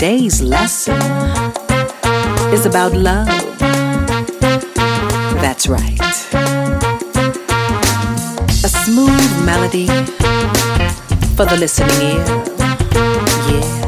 Today's lesson is about love. That's right. A smooth melody for the listening ear. Yeah.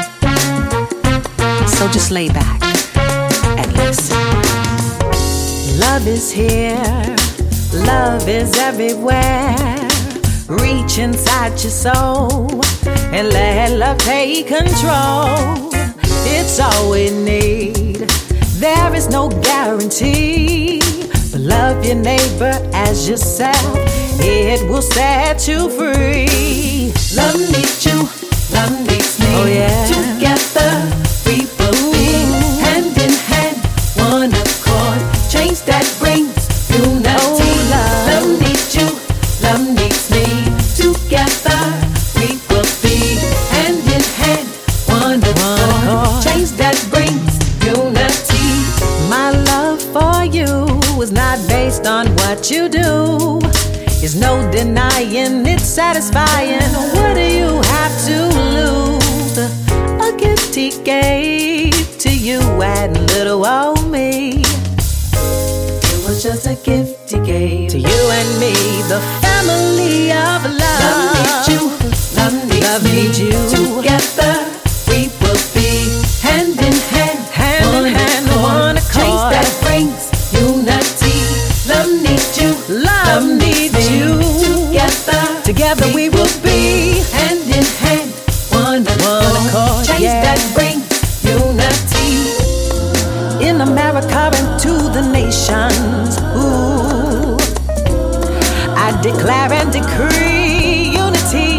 So just lay back and listen. Love is here. Love is everywhere. Reach inside your soul and let love take control. It's all we need. There is no guarantee, but love your neighbor as yourself. It will set you free. Love needs you, love needs me. Oh yeah. Together we will be hand in hand, one accord. Change that brings unity. Love needs you, love needs me. Together we will be hand in hand, one accord. Change that brings unity. My love for you is not based on what you do. There's no denying it's satisfying. What do you have to lose? A gift he gave to you and little old me. It was just a gift he gave to you and me, the family of love. Love needs you, love needs you. Together we will be hand in hand, hand in hand, one accord. Change that brings unity. Love needs you, love needs you. Together we will be hand in hand, one accord. Change that brings unity. In America and to the nations, ooh, I declare and decree unity.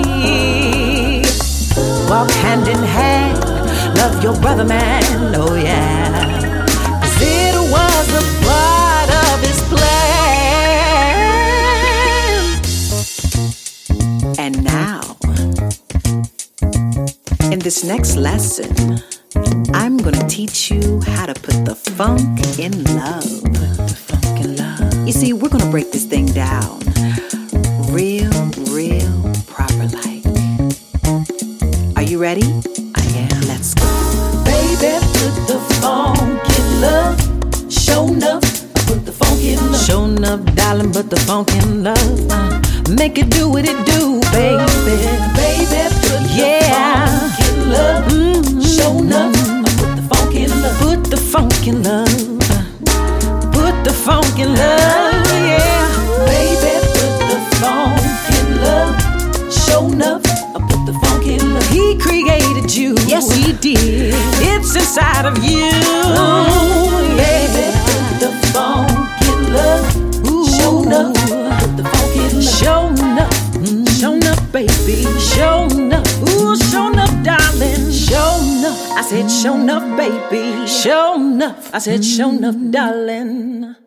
Walk hand in hand, love your brother man, oh yeah. 'Cause it was a part of his plan. And now, in this next lesson, I'm gonna teach you how to put the funk in love. The funk in love. You see, we're gonna break this thing down real proper like. Are you ready? I am. Let's go. Baby, put the funk in love. Show enough, put the funk in love. Show enough, darling, put the funk in love. Make it do what it do, baby. Baby, put the funk in love. Show enough, put the funk in love. Put the funk in love. Put the funk in love, yeah. Baby, put the funk in love. Show enough, put the funk in love. He created you, yes he did. It's inside of you, baby. Put the funk in love. Show enough, put the funk in love. Show enough, show enough, baby. Show enough, ooh, show enough, darling. Show enough, I said show enough, baby. Show enough, I said show enough, darling.